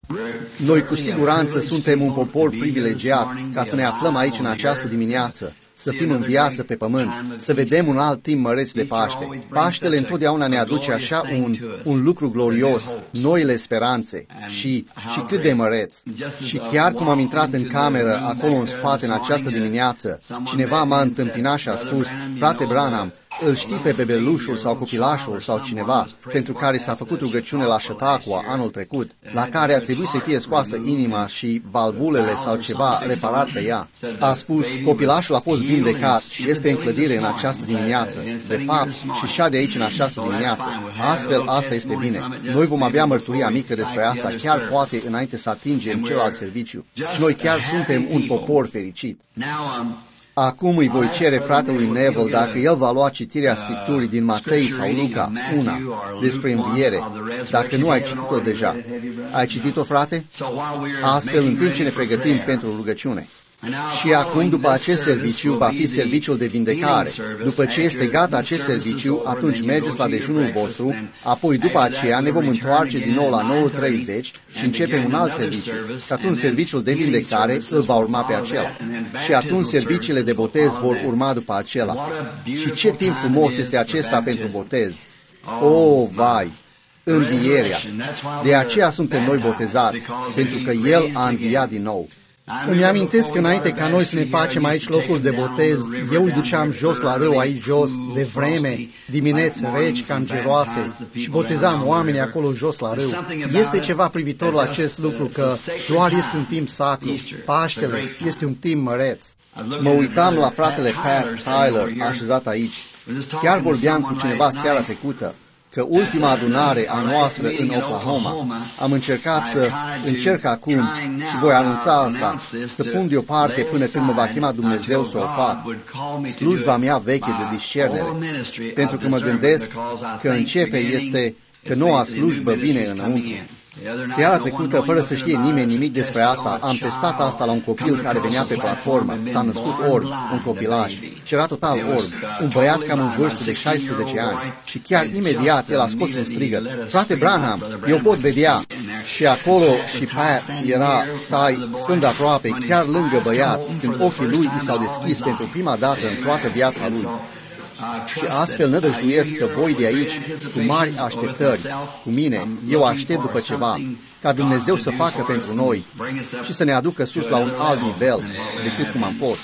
Noi cu siguranță suntem un popor privilegiat ca să ne aflăm aici în această dimineață, să fim în viață pe pământ, să vedem un alt timp măreț de Paște. Paștele întotdeauna ne aduce așa un lucru glorios, noile speranțe și cât de măreț. Și chiar cum am intrat în cameră, acolo în spate, în această dimineață, cineva m-a întâmpinat și a spus: frate Branham, îl știi pe bebelușul sau copilașul sau cineva pentru care s-a făcut rugăciune la Chautauqua anul trecut, la care a trebuit să fie scoasă inima și valvulele sau ceva reparat pe ea. A spus: copilașul a fost vindecat și este în clădire în această dimineață. De fapt, și șade aici în această dimineață. Astfel, asta este bine. Noi vom avea mărturia mică despre asta, chiar poate înainte să atingem celălalt serviciu. Și noi chiar suntem un popor fericit. Acum îi voi cere fratelui Neville dacă el va lua citirea Scripturii din Matei sau Luca, una, despre înviere, dacă nu ai citit-o deja. Ai citit-o, frate? Astfel, în timp ce ne pregătim pentru rugăciune. Și acum, după acest serviciu, va fi serviciul de vindecare. După ce este gata acest serviciu, atunci mergeți la dejunul vostru, apoi după aceea ne vom întoarce din nou la 9:30 și începem un alt serviciu. Și atunci serviciul de vindecare îl va urma pe acela. Și atunci serviciile de botez vor urma după acela. Și ce timp frumos este acesta pentru botez! O, vai! Învierea! De aceea suntem noi botezați, pentru că El a înviat din nou. Îmi amintesc că înainte ca noi să ne facem aici locuri de botez, eu îi duceam jos la râu aici jos, de vreme, dimineți reci, cam geroase, și botezam oamenii acolo jos la râu. Este ceva privitor la acest lucru, că doar este un timp sacru. Paștele este un timp măreț. Mă uitam la fratele Pat Tyler, așezat aici. Chiar vorbeam cu cineva seara trecută că ultima adunare a noastră în Oklahoma, am încercat să încerc acum, și voi anunța asta, să pun deoparte până când mă va chema Dumnezeu să o fac, slujba mea veche de discernere, pentru că mă gândesc că începe este că noua slujbă vine înăuntru. Seara trecută, fără să știe nimeni nimic despre asta, am testat asta la un copil care venea pe platformă. S-a născut orb, un copilaș, și era total orb, un băiat cam în vârstă de 16 ani. Și chiar imediat el a scos un strigăt: frate Branham, eu pot vedea. Și acolo și Pat era stând aproape, chiar lângă băiat, când ochii lui i s-au deschis pentru prima dată în toată viața lui. Și astfel nădăjduiesc că voi de aici, cu mari așteptări, cu mine, eu aștept după ceva, ca Dumnezeu să facă pentru noi și să ne aducă sus la un alt nivel decât cum am fost.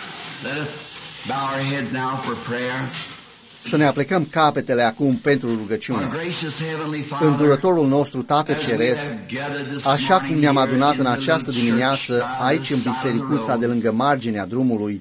Să ne aplecăm capetele acum pentru rugăciune. Îndurătorul nostru, Tată Ceresc, așa cum ne-am adunat în această dimineață aici în bisericuța de lângă marginea drumului,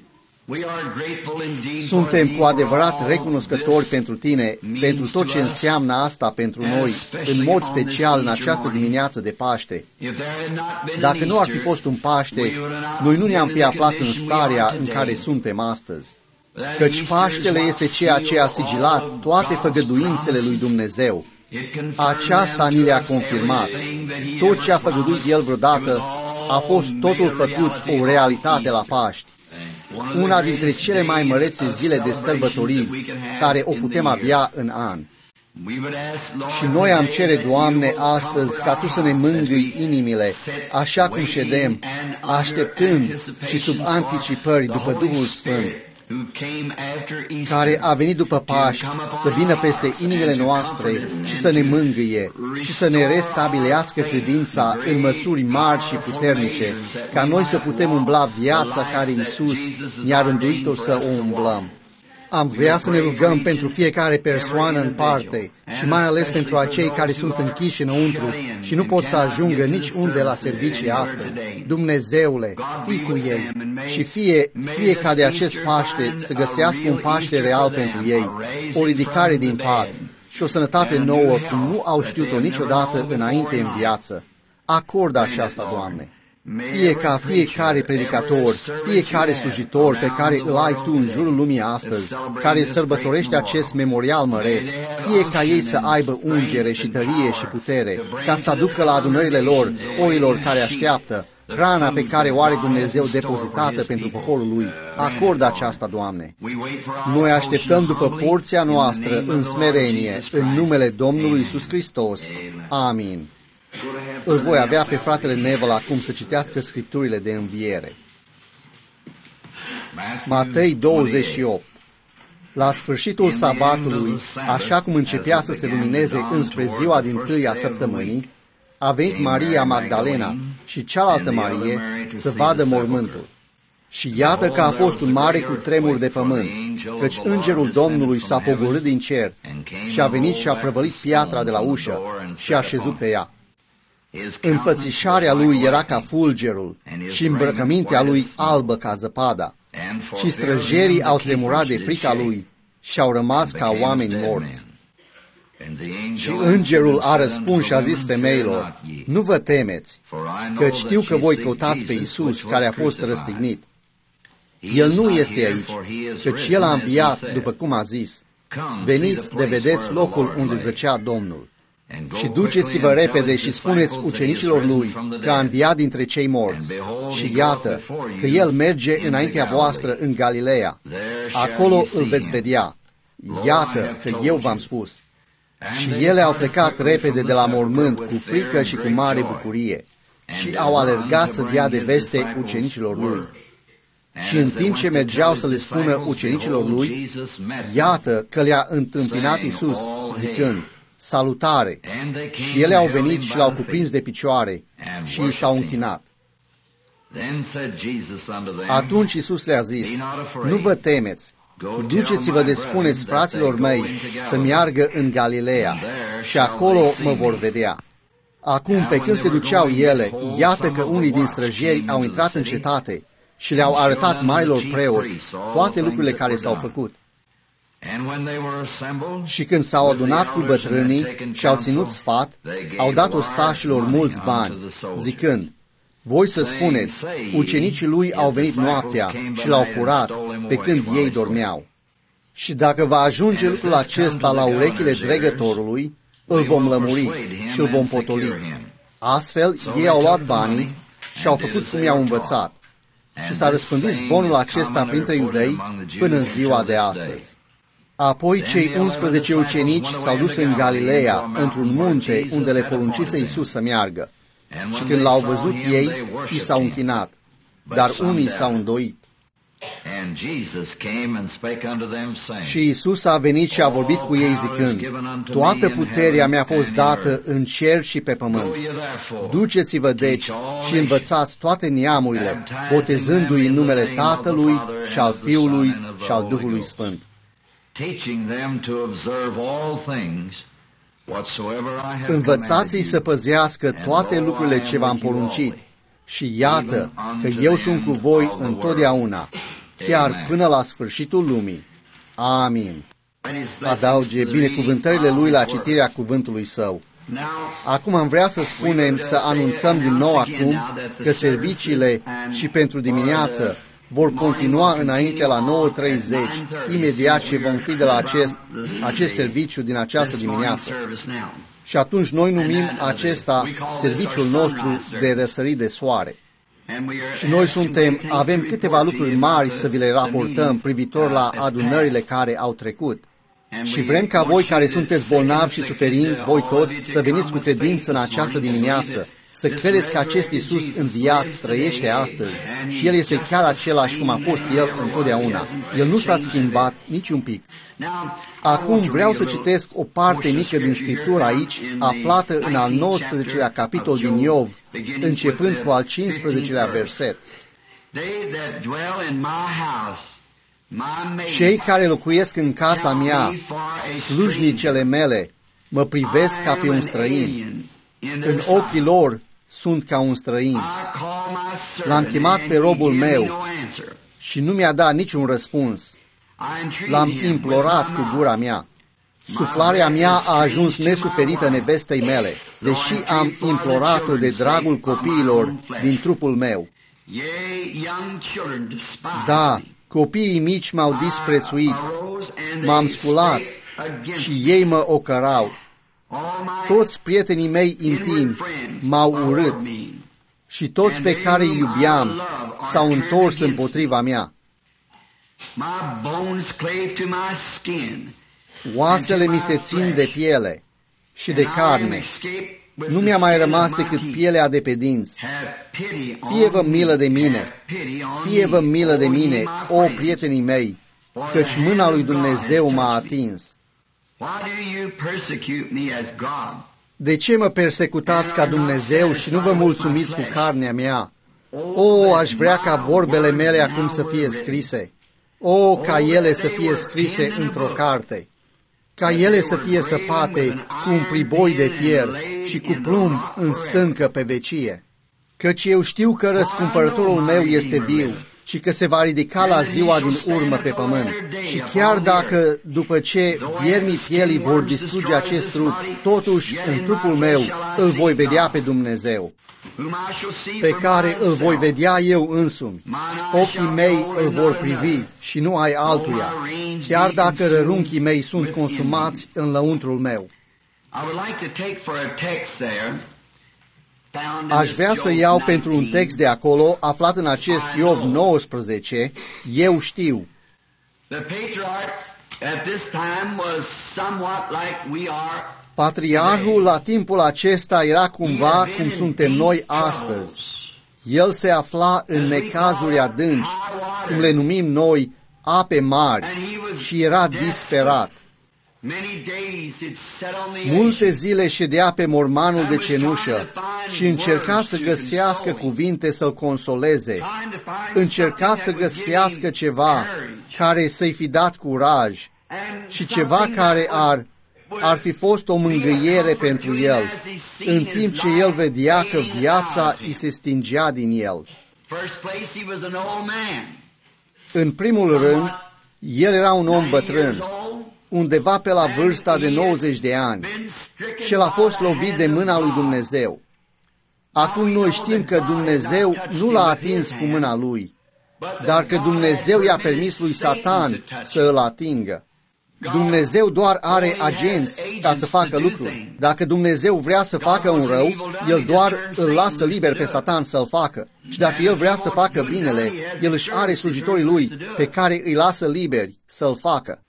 suntem cu adevărat recunoscători pentru Tine, pentru tot ce înseamnă asta pentru noi, în mod special în această dimineață de Paște. Dacă nu ar fi fost un Paște, noi nu ne-am fi aflat în starea în care suntem astăzi. Căci Paștele este ceea ce a sigilat toate făgăduințele lui Dumnezeu. Aceasta ni le-a confirmat. Tot ce a făgăduit El vreodată a fost totul făcut o realitate la Paști. Una dintre cele mai mărețe zile de sărbătoriri care o putem avea în an. Și noi am cere, Doamne, astăzi ca Tu să ne mângâi inimile, așa cum ședem, așteptând și sub anticipări după Duhul Sfânt, care a venit după Paști, să vină peste inimile noastre și să ne mângâie și să ne restabilească credința în măsuri mari și puternice, ca noi să putem umbla viața care Iisus ne-a rânduit-o să o umblăm. Am vrea să ne rugăm pentru fiecare persoană în parte și mai ales pentru acei care sunt închiși înăuntru și nu pot să ajungă nici unde la servicii astăzi. Dumnezeule, fii cu ei și fie ca de acest Paște să găsească un Paște real pentru ei, o ridicare din pat și o sănătate nouă cum nu au știut-o niciodată înainte în viață. Acordă aceasta, Doamne. Fie ca fiecare predicator, fiecare slujitor pe care îl ai Tu în jurul lumii astăzi, care sărbătorește acest memorial măreț, fie ca ei să aibă ungere și tărie și putere, ca să aducă la adunările lor, oilor care așteaptă, hrana pe care o are Dumnezeu depozitată pentru poporul Lui. Acordă aceasta, Doamne. Noi așteptăm după porția noastră în smerenie, în numele Domnului Iisus Hristos. Amin. îl voi avea pe fratele Neville acum să citească scripturile de înviere. Matei 28. La sfârșitul sabatului, așa cum începea să se lumineze înspre ziua dintâi a săptămânii, a venit Maria Magdalena și cealaltă Marie să vadă mormântul. Și iată că a fost un mare cutremur de pământ, căci îngerul Domnului s-a pogorât din cer și a venit și a prăvălit piatra de la ușă și a șezut pe ea. Înfățișarea lui era ca fulgerul și îmbrăcămintea lui albă ca zăpada. Și străjerii au tremurat de frica lui și au rămas ca oameni morți. Și îngerul a răspuns și a zis femeilor: nu vă temeți, că știu că voi căutați pe Iisus care a fost răstignit. El nu este aici, căci El a înviat, după cum a zis. Veniți de vedeți locul unde zăcea Domnul. Și duceți-vă repede și spuneți ucenicilor Lui că a înviat dintre cei morți. Și iată că El merge înaintea voastră în Galileea. Acolo îl veți vedea. Iată că eu v-am spus. Și ele au plecat repede de la mormânt cu frică și cu mare bucurie și au alergat să dea de veste ucenicilor Lui. Și în timp ce mergeau să le spună ucenicilor Lui, iată că le-a întâmpinat Iisus, zicând: salutare! Și ele au venit și l-au cuprins de picioare și i s-au închinat. Atunci Iisus le-a zis: nu vă temeți, duceți-vă de spuneți fraților mei să meargă în Galileea și acolo mă vor vedea. Acum, pe când se duceau ele, iată că unii din străjeri au intrat în cetate și le-au arătat marilor preoți toate lucrurile care s-au făcut. Și când s-au adunat cu bătrânii și au ținut sfat, au dat ostașilor mulți bani, zicând: voi să spuneți, ucenicii lui au venit noaptea și l-au furat pe când ei dormeau. Și dacă va ajunge lucrul acesta la urechile dregătorului, îl vom lămuri și îl vom potoli. Astfel, ei au luat banii și au făcut cum i-au învățat. Și s-a răspândit zvonul acesta printre iudei până în ziua de astăzi. Apoi cei 11 ucenici s-au dus în Galileea, într-un munte unde le poruncise Iisus să meargă. Și când l-au văzut ei, i s-au închinat, dar unii s-au îndoit. Și Iisus a venit și a vorbit cu ei zicând: toată puterea mi-a fost dată în cer și pe pământ. Duceți-vă deci și învățați toate neamurile, botezându-i în numele Tatălui și al Fiului și al Duhului Sfânt. Învățați-i să păzească toate lucrurile ce v-am poruncit. Și iată că eu sunt cu voi întotdeauna, chiar până la sfârșitul lumii. Amin. Adauge binecuvântările lui la citirea cuvântului său. Acum am vrea să spunem, să anunțăm din nou acum că serviciile și pentru dimineață vor continua înainte la 9:30, imediat ce vom fi de la acest serviciu din această dimineață. Și atunci noi numim acesta serviciul nostru de răsărit de soare. Și noi avem câteva lucruri mari să vi le raportăm privitor la adunările care au trecut. Și vrem ca voi care sunteți bolnavi și suferinți, voi toți, să veniți cu credință în această dimineață, să credeți că acest Iisus înviat trăiește astăzi și El este chiar același cum a fost El întotdeauna. El nu s-a schimbat niciun pic. Acum vreau să citesc o parte mică din Scriptură aici, aflată în al 19-lea capitol din Iov, începând cu al 15-lea verset. Cei care locuiesc în casa mea, slujnicele mele, mă privesc ca pe un străin. În ochii lor sunt ca un străin. L-am chemat pe robul meu și nu mi-a dat niciun răspuns. L-am implorat cu gura mea. Suflarea mea a ajuns nesuferită nevestei mele, deși am implorat-o de dragul copiilor din trupul meu. Da, copiii mici m-au disprețuit, m-am sculat și ei mă ocărau. Toți prietenii mei intimi m-au urât și toți pe care îi iubeam s-au întors împotriva mea. Oasele mi se țin de piele și de carne Nu mi-a mai rămas decât pielea de pe dinți. Fie-vă milă de mine, fie-vă milă de mine, o prietenii mei, căci mâna lui Dumnezeu m-a atins. De ce mă persecutați ca Dumnezeu și nu vă mulțumiți cu carnea mea? O, aș vrea ca vorbele mele acum să fie scrise. O, ca ele să fie scrise într-o carte. Ca ele să fie săpate cu un priboi de fier și cu plumb în stâncă pe vecie. Căci eu știu că răscumpărătorul meu este viu și că se va ridica la ziua din urmă pe pământ. Și chiar dacă, după ce viermii pielii vor distruge acest trup, totuși în trupul meu îl voi vedea pe Dumnezeu, pe care îl voi vedea eu însumi. Ochii mei îl vor privi și nu ai altuia, chiar dacă rărunchii mei sunt consumați în lăuntrul meu. Aș vrea să iau pentru un text de acolo, aflat în acest Iov 19, eu știu. Patriarhul la timpul acesta era cumva cum suntem noi astăzi. El se afla în necazuri adânci, cum le numim noi, ape mari, și era disperat. Multe zile ședea pe mormanul de cenușă și încerca să găsească cuvinte să-l consoleze. Încerca să găsească ceva care să-i fi dat curaj și ceva care ar fi fost o mângâiere pentru el, în timp ce el vedea că viața îi se stingea din el. În primul rând, el era un om bătrân, undeva pe la vârsta de 90 de ani, și el a fost lovit de mâna lui Dumnezeu. Acum noi știm că Dumnezeu nu l-a atins cu mâna lui, dar că Dumnezeu i-a permis lui Satan să îl atingă. Dumnezeu doar are agenți ca să facă lucruri. Dacă Dumnezeu vrea să facă un rău, El doar îl lasă liber pe Satan să-l facă. Și dacă El vrea să facă binele, El își are slujitorii Lui pe care îi lasă liberi să-l facă.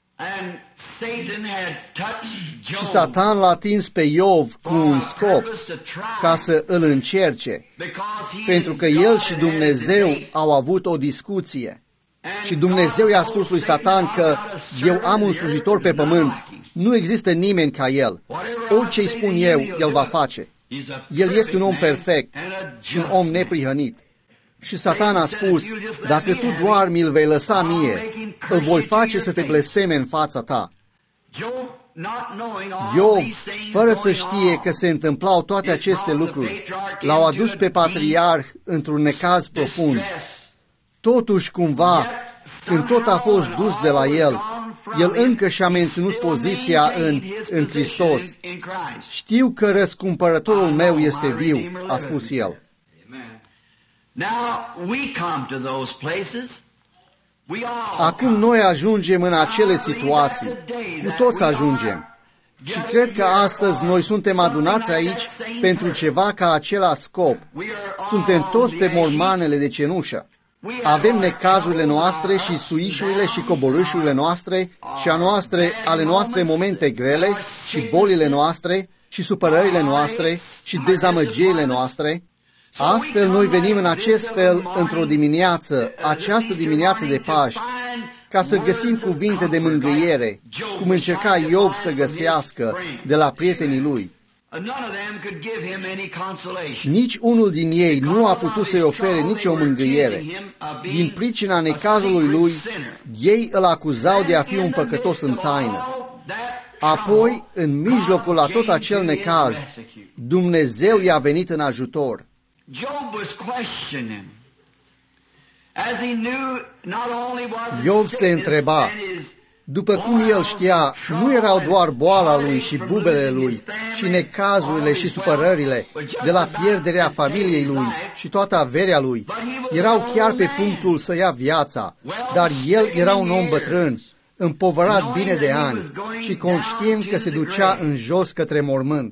Și Satan l-a atins pe Iov cu un scop, ca să îl încerce, pentru că el și Dumnezeu au avut o discuție. Și Dumnezeu i-a spus lui Satan că eu am un slujitor pe pământ, nu există nimeni ca el. Orice îi spun eu, el va face. El este un om perfect și un om neprihănit. Și Satan a spus, dacă tu doar mi-l vei lăsa mie, îl voi face să te blesteme în fața ta. Iov, fără să știe că se întâmplau toate aceste lucruri, l-au adus pe patriarh într-un necaz profund. Totuși, cumva, când tot a fost dus de la el, el încă și-a menținut poziția în Hristos. Știu că răscumpărătorul meu este viu, a spus el. Acum noi ajungem în acele situații. Cu toți ajungem. Și cred că astăzi noi suntem adunați aici pentru ceva ca acela scop. Suntem toți pe mormanele de cenușă. Avem necazurile noastre și suișurile și coborâșurile noastre și ale noastre momente grele și bolile noastre și supărările noastre și dezamăgirile noastre. Astfel noi venim în acest fel într-o dimineață, această dimineață de Paști, ca să găsim cuvinte de mângâiere, cum încerca Iov să găsească de la prietenii lui. Nici unul din ei nu a putut să-i ofere nicio mângâiere. Din pricina necazului lui, ei îl acuzau de a fi un păcătos în taină. Apoi, în mijlocul la tot acel necaz, Dumnezeu i-a venit în ajutor. Iov se întreba, după cum el știa, nu erau doar boala lui și bubele lui și necazurile și supărările de la pierderea familiei lui și toată averea lui. Erau chiar pe punctul să ia viața, dar el era un om bătrân, împovărat bine de ani și conștient că se ducea în jos către mormânt.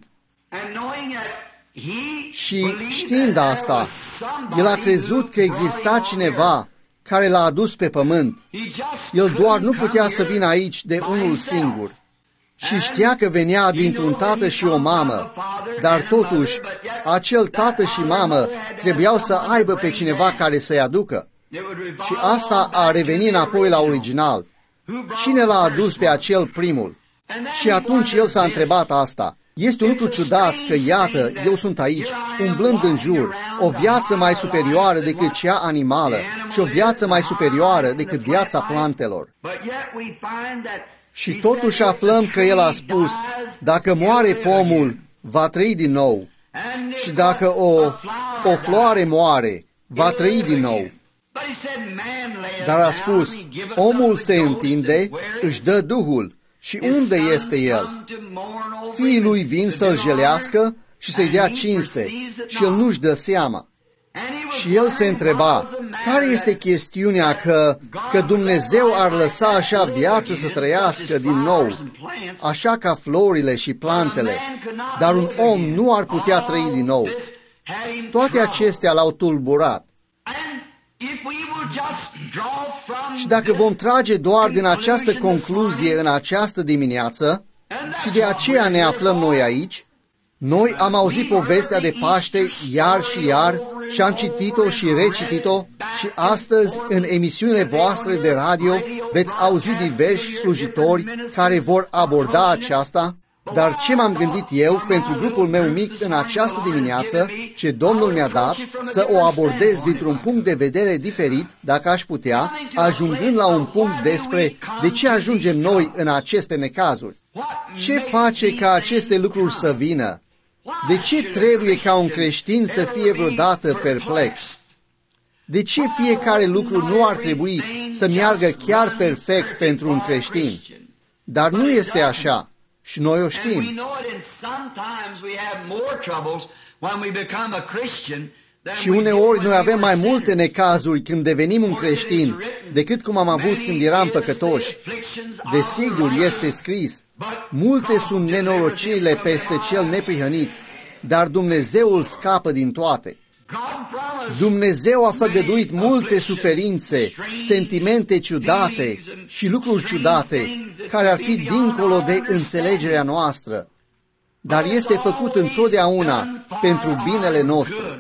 Și știind asta, el a crezut că exista cineva care l-a adus pe pământ. El doar nu putea să vină aici de unul singur. și știa că venea dintr-un tată și o mamă, dar totuși acel tată și mamă trebuiau să aibă pe cineva care să-i aducă. Și asta a revenit înapoi la original. Cine l-a adus pe acel primul? Și atunci el s-a întrebat asta. Este un lucru ciudat că, iată, eu sunt aici, umblând în jur, o viață mai superioară decât cea animală și o viață mai superioară decât viața plantelor. Și totuși aflăm că el a spus, dacă moare pomul, va trăi din nou. Și dacă o floare moare, va trăi din nou. Dar a spus, omul se întinde, își dă Duhul. Și unde este el? Fiii lui vin să-l jelească și să-i dea cinste și el nu-și dă seama. Și el se întreba, care este chestiunea că Dumnezeu ar lăsa așa viață să trăiască din nou, așa ca florile și plantele, dar un om nu ar putea trăi din nou. Toate acestea l-au tulburat. Și dacă vom trage doar din această concluzie în această dimineață, și de aceea ne aflăm noi aici, noi am auzit povestea de Paște iar și iar și am citit-o și recitit-o și astăzi în emisiunile voastre de radio veți auzi diversi slujitori care vor aborda aceasta. Dar ce m-am gândit eu pentru grupul meu mic în această dimineață, ce Domnul mi-a dat, să o abordez dintr-un punct de vedere diferit, dacă aș putea, ajungând la un punct despre de ce ajungem noi în aceste necazuri. Ce face ca aceste lucruri să vină? De ce trebuie ca un creștin să fie vreodată perplex? De ce fiecare lucru nu ar trebui să meargă chiar perfect pentru un creștin? Dar nu este așa. Și noi o știm. Și uneori noi avem mai multe necazuri când devenim un creștin decât cum am avut când eram păcătoși. Desigur, este scris, multe sunt nenorocirile peste cel neprihănit, dar Dumnezeu îl scapă din toate. Dumnezeu a făgăduit multe suferințe, sentimente ciudate și lucruri ciudate, care ar fi dincolo de înțelegerea noastră, dar este făcut întotdeauna pentru binele nostru.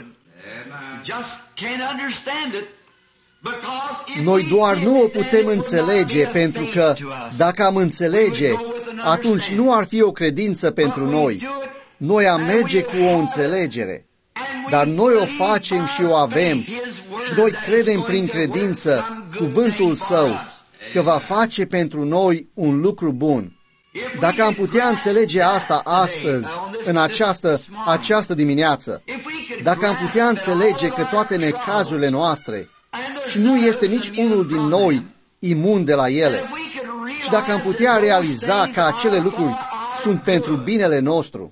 Noi doar nu o putem înțelege, pentru că dacă am înțelege, atunci nu ar fi o credință pentru noi. Noi am merge cu o înțelegere. Dar noi o facem și o avem și noi credem prin credință cuvântul Său că va face pentru noi un lucru bun. Dacă am putea înțelege asta astăzi, în această dimineață, dacă am putea înțelege că toate necazurile noastre, și nu este nici unul din noi imun de la ele, și dacă am putea realiza că acele lucruri sunt pentru binele nostru,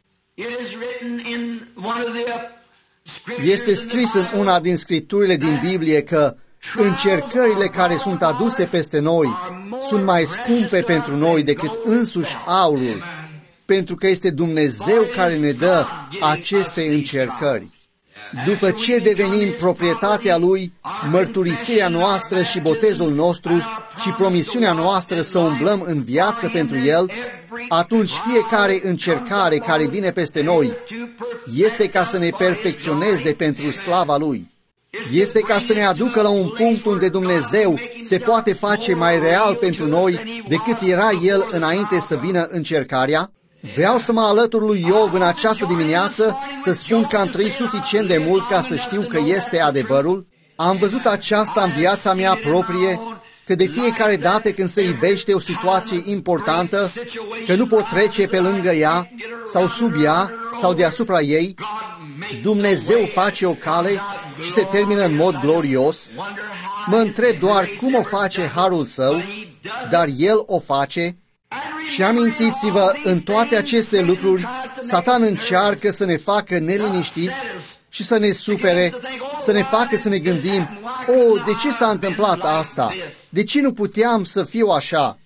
este scris în una din scripturile din Biblie că încercările care sunt aduse peste noi sunt mai scumpe pentru noi decât însuși aurul, pentru că este Dumnezeu care ne dă aceste încercări. După ce devenim proprietatea Lui, mărturisirea noastră și botezul nostru și promisiunea noastră să umblăm în viață pentru El, atunci fiecare încercare care vine peste noi este ca să ne perfecționeze pentru slava Lui. Este ca să ne aducă la un punct unde Dumnezeu se poate face mai real pentru noi decât era El înainte să vină încercarea. Vreau să mă alătur lui Iov în această dimineață, să spun că am trăit suficient de mult ca să știu că este adevărul. Am văzut aceasta în viața mea proprie, că de fiecare dată când se ivește o situație importantă, că nu pot trece pe lângă ea, sau sub ea, sau deasupra ei, Dumnezeu face o cale și se termină în mod glorios. Mă întreb doar cum o face harul Său, dar El o face. Și amintiți-vă, în toate aceste lucruri, Satan încearcă să ne facă neliniștiți și să ne supere, să ne facă să ne gândim, de ce s-a întâmplat asta? De ce nu puteam să fiu așa?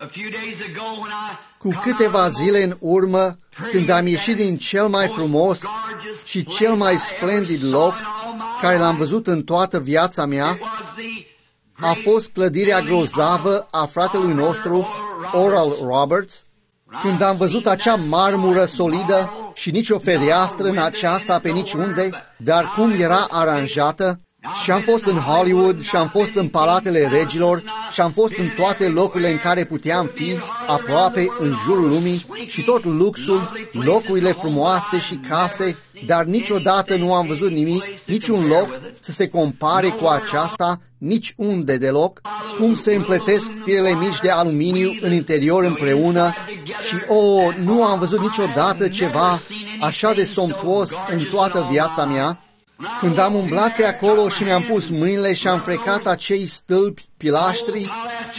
Cu câteva zile în urmă, când am ieșit din cel mai frumos și cel mai splendid loc care l-am văzut în toată viața mea, a fost clădirea grozavă a fratelui nostru, Oral Roberts, Când am văzut acea marmură solidă și nicio fereastră în aceasta pe niciunde, dar cum era aranjată, și am fost în Hollywood, și am fost în palatele regilor, și am fost în toate locurile în care puteam fi, aproape în jurul lumii, și tot luxul, locurile frumoase și case, dar niciodată nu am văzut nimic, niciun loc să se compare cu aceasta, nici unde deloc, cum se împletesc firele mici de aluminiu în interior împreună și, nu am văzut niciodată ceva așa de somptuos în toată viața mea. Când am umblat pe acolo și mi-am pus mâinile și am frecat acei stâlpi, pilaștri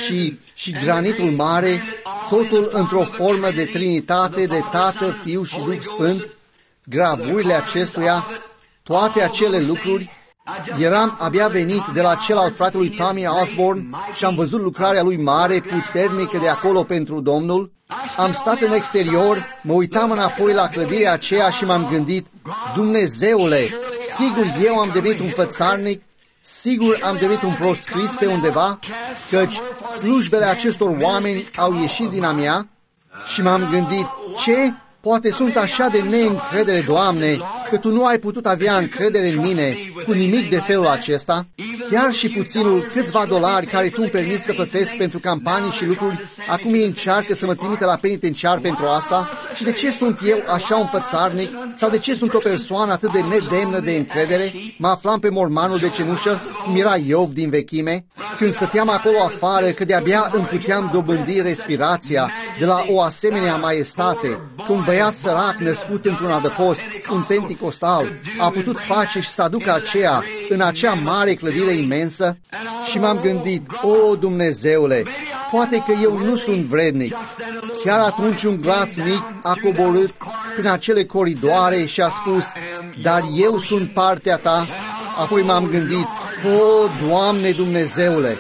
și granitul mare, totul într-o formă de trinitate, de Tată, Fiu și Duh Sfânt, gravurile acestuia, toate acele lucruri, eram abia venit de la cel al fratelui Tommy Osborne și am văzut lucrarea lui mare, puternică de acolo pentru Domnul. Am stat în exterior, mă uitam înapoi la clădirea aceea și m-am gândit, Dumnezeule, sigur eu am devenit un fățarnic, sigur am devenit un proscris pe undeva, căci slujbele acestor oameni au ieșit din a mea. Și m-am gândit, ce? Poate sunt așa de neîncredere, Doamne, că Tu nu ai putut avea încredere în mine cu nimic de felul acesta, chiar și puținul câțiva dolari care Tu îmi permiți să plătesc pentru campanii și lucruri, acum ei încearcă să mă trimite la penitenciar pentru asta. Și de ce sunt eu așa un fățarnic? Sau de ce sunt o persoană atât de nedemnă de încredere? Mă aflam pe mormanul de cenușă, cum era Iov din vechime, când stăteam acolo afară, că de-abia îmi puteam dobândi respirația de la o asemenea maestate, că un băiat sărac născut într-un adăpost, un penticostal, a putut face și să aducă aceea în acea mare clădire imensă. Și m-am gândit, Dumnezeule, poate că eu nu sunt vrednic. Chiar atunci un glas mic a coborât prin acele coridoare și a spus, dar eu sunt partea Ta. Apoi m-am gândit, Doamne Dumnezeule,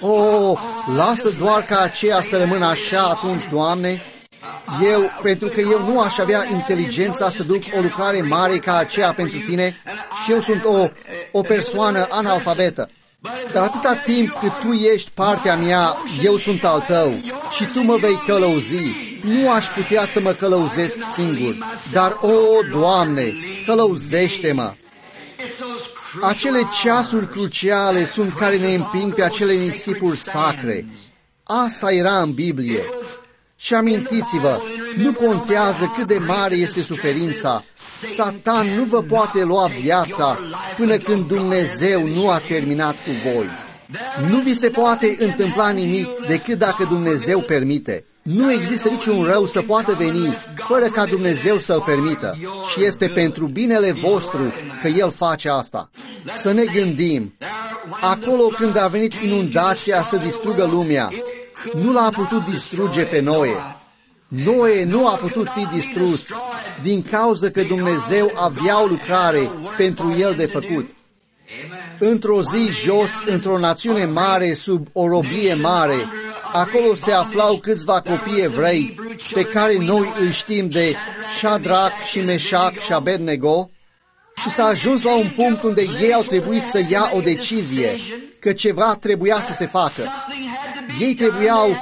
lasă doar ca aceea să rămână așa atunci, Doamne. Pentru că eu nu aș avea inteligența să duc o lucrare mare ca aceea pentru Tine și eu sunt o persoană analfabetă. Dar atâta timp cât Tu ești partea mea, eu sunt al Tău și Tu mă vei călăuzi. Nu aș putea să mă călăuzesc singur, dar, Doamne, călăuzește-mă. Acele ceasuri cruciale sunt care ne împing pe acele nisipuri sacre. Asta era în Biblie. Și amintiți-vă, nu contează cât de mare este suferința, Satan nu vă poate lua viața până când Dumnezeu nu a terminat cu voi. Nu vi se poate întâmpla nimic decât dacă Dumnezeu permite. Nu există niciun rău să poată veni fără ca Dumnezeu să-l permită și este pentru binele vostru că El face asta. Să ne gândim, acolo când a venit inundația să distrugă lumea, nu l-a putut distruge pe Noe. Noe nu a putut fi distrus din cauza că Dumnezeu avea o lucrare pentru el de făcut. Într-o zi jos, într-o națiune mare, sub o robie mare, acolo se aflau câțiva copii evrei pe care noi îi știm de Shadrach și Meșac și Abednego, și s-a ajuns la un punct unde ei au trebuit să ia o decizie, că ceva trebuia să se facă. Ei trebuiau,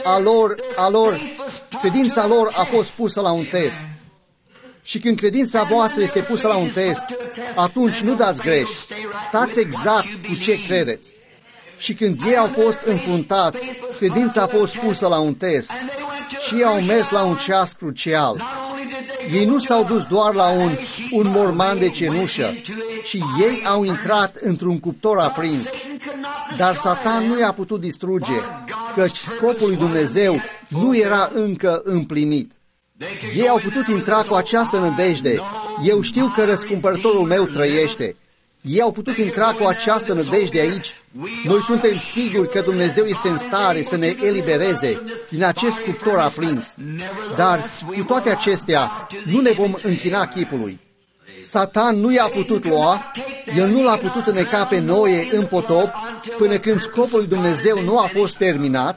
credința lor a fost pusă la un test. Și când credința voastră este pusă la un test, atunci nu dați greș, stați exact cu ce credeți. Și când ei au fost înfruntați, credința a fost pusă la un test și ei au mers la un ceas crucial. Ei nu s-au dus doar la un morman de cenușă, ci ei au intrat într-un cuptor aprins. Dar Satan nu i-a putut distruge, căci scopul lui Dumnezeu nu era încă împlinit. Ei au putut intra cu această nădejde. Eu știu că răscumpărătorul meu trăiește. Ei au putut intra cu această nădejde aici. Noi suntem siguri că Dumnezeu este în stare să ne elibereze din acest cuptor aprins. Dar cu toate acestea, nu ne vom închina chipului. Satan nu i-a putut lua, el nu l-a putut îneca pe Noe în potop până când scopul lui Dumnezeu nu a fost terminat.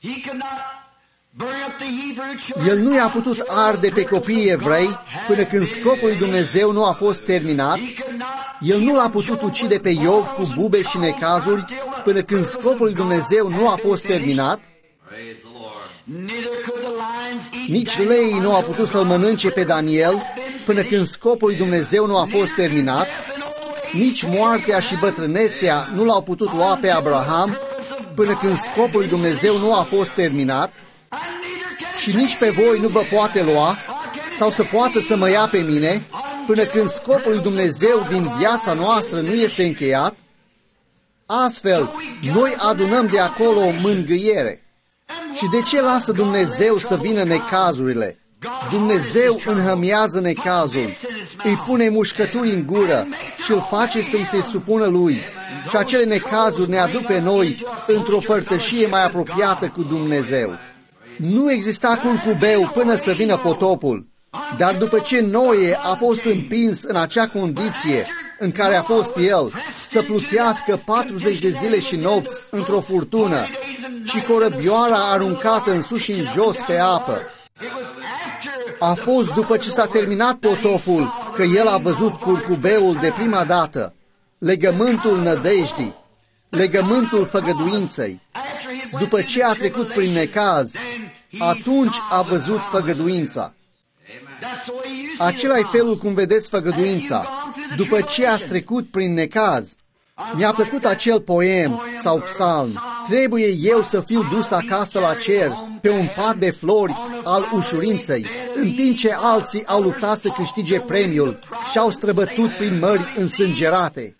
El nu i-a putut arde pe copiii evrei până când scopul lui Dumnezeu nu a fost terminat. El nu l-a putut ucide pe Iov cu bube și necazuri până când scopul lui Dumnezeu nu a fost terminat. Nici leii nu au putut să-l mănânce pe Daniel până când scopul lui Dumnezeu nu a fost terminat. Nici moartea și bătrânețea nu l-au putut lua pe Abraham până când scopul lui Dumnezeu nu a fost terminat. Și nici pe voi nu vă poate lua sau să poată să mă ia pe mine până când scopul lui Dumnezeu din viața noastră nu este încheiat. Astfel, noi adunăm de acolo mângâiere. Și de ce lasă Dumnezeu să vină necazurile? Dumnezeu înhămiază necazul, îi pune mușcături în gură și îl face să-i se supună lui. Și acele necazuri ne aduc pe noi într-o părtășie mai apropiată cu Dumnezeu. Nu exista curcubeu până să vină potopul, dar după ce Noe a fost împins în acea condiție în care a fost el, să plutească 40 de zile și nopți într-o furtună și corăbioara aruncată în sus și în jos pe apă, a fost după ce s-a terminat potopul că el a văzut curcubeul de prima dată, legământul nădejdii, legământul făgăduinței. După ce a trecut prin necaz, atunci a văzut făgăduința. Acela e felul cum vedeți făgăduința. După ce ați trecut prin necaz, mi-a plăcut acel poem sau psalm. Trebuie eu să fiu dus acasă la cer, pe un pat de flori al ușurinței, în timp ce alții au luptat să câștige premiul și au străbătut prin mări însângerate.